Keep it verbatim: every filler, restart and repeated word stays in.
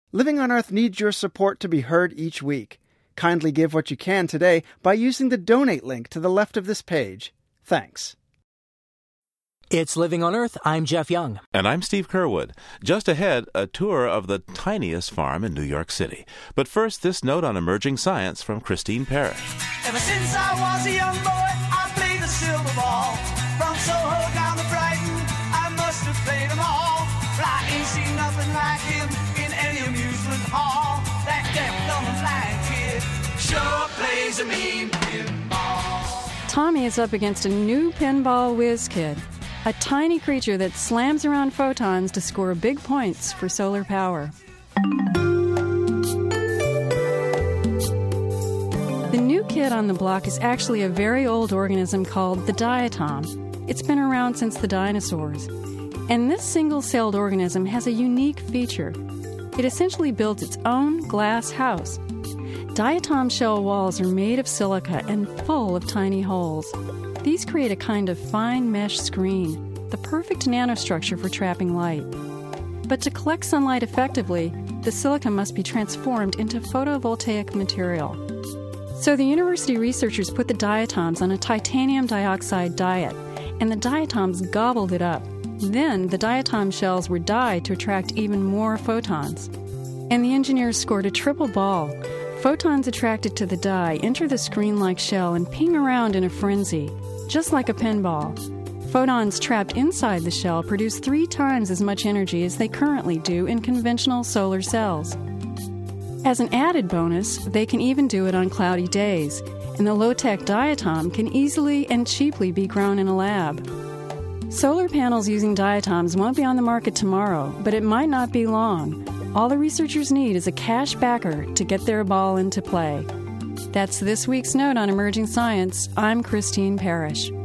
Living on Earth needs your support to be heard each week. Kindly give what you can today by using the donate link to the left of this page. Thanks. It's Living on Earth. I'm Jeff Young. And I'm Steve Curwood. Just ahead, a tour of the tiniest farm in New York City. But first, this note on emerging science from Christine Parrish. Ever since I was a young boy, I played the silver ball. From Soho down to Brighton, I must have played them all. But I ain't seen nothing like him in any amusement hall. That deaf, dumb, and blind kid sure plays a mean pinball. Tommy is up against a new pinball whiz kid. A tiny creature that slams around photons to score big points for solar power. The new kid on the block is actually a very old organism called the diatom. It's been around since the dinosaurs. And this single-celled organism has a unique feature. It essentially builds its own glass house. Diatom shell walls are made of silica and full of tiny holes. These create a kind of fine mesh screen, the perfect nanostructure for trapping light. But to collect sunlight effectively, the silica must be transformed into photovoltaic material. So the university researchers put the diatoms on a titanium dioxide diet, and the diatoms gobbled it up. Then the diatom shells were dyed to attract even more photons. And the engineers scored a triple ball. Photons attracted to the dye enter the screen-like shell and ping around in a frenzy. Just like a pinball, photons trapped inside the shell produce three times as much energy as they currently do in conventional solar cells. As an added bonus, they can even do it on cloudy days, and the low-tech diatom can easily and cheaply be grown in a lab. Solar panels using diatoms won't be on the market tomorrow, but it might not be long. All the researchers need is a cash backer to get their ball into play. That's this week's note on emerging science. I'm Christine Parrish.